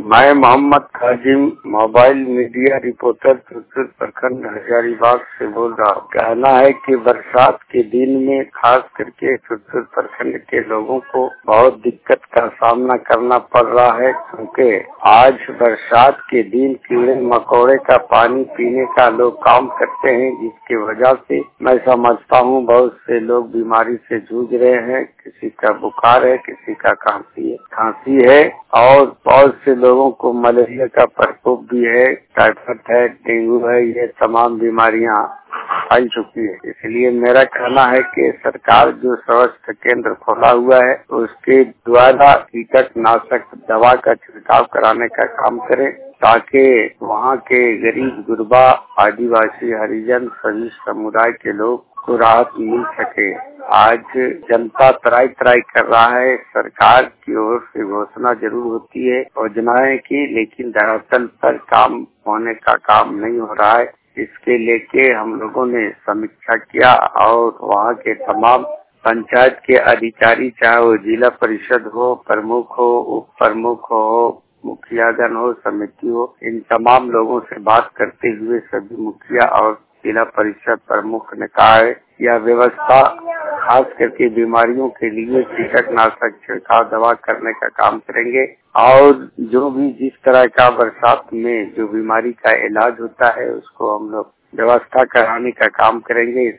मैं Mohammad Kazim mobile media reporter Churchur प्रखंड हजारीबाग से बोल रहा हूँ। कहना है कि बरसात के दिन में खास करके चुरचुर प्रखंड के लोगों को बहुत दिक्कत का सामना करना पड़ रहा है, क्योंकि आज बरसात के दिन कीड़े मकोड़े का पानी पीने का लोग काम करते हैं, जिसकी वजह से मैं समझता हूँ बहुत से लोग बीमारी से जूझ रहे हैं। किसी का बुखार है, किसी का खांसी है और बहुत से लोगों को मलेरिया का प्रकोप भी है, टाइफाइड है, डेंगू है। ये तमाम बीमारियां फैल चुकी है। इसलिए मेरा कहना है कि सरकार जो स्वास्थ्य केंद्र खोला हुआ है उसके द्वारा कीटनाशक दवा का छिड़काव कराने का काम करे, ताकि वहाँ के गरीब गुरबा आदिवासी हरिजन सभी समुदाय के लोग को राहत मिल सके। आज जनता त्राई कर रहा है, सरकार की ओर से घोषणा जरूर होती है योजनाएं की, लेकिन धरातल पर काम होने का काम नहीं हो रहा है। इसके लेके हम लोगों ने समीक्षा किया और वहाँ के तमाम पंचायत के अधिकारी, चाहे वो जिला परिषद हो, प्रमुख हो, उप प्रमुख हो, मुखियागण हो, समिति हो, इन तमाम लोगों से बात करते हुए सभी मुखिया और जिला परिषद प्रमुख ने कहा है यह व्यवस्था खास करके बीमारियों के लिए कीटनाशक छिड़काव दवा करने का काम करेंगे और जो भी जिस तरह का बरसात में जो बीमारी का इलाज होता है उसको हम लोग व्यवस्था कराने का काम करेंगे।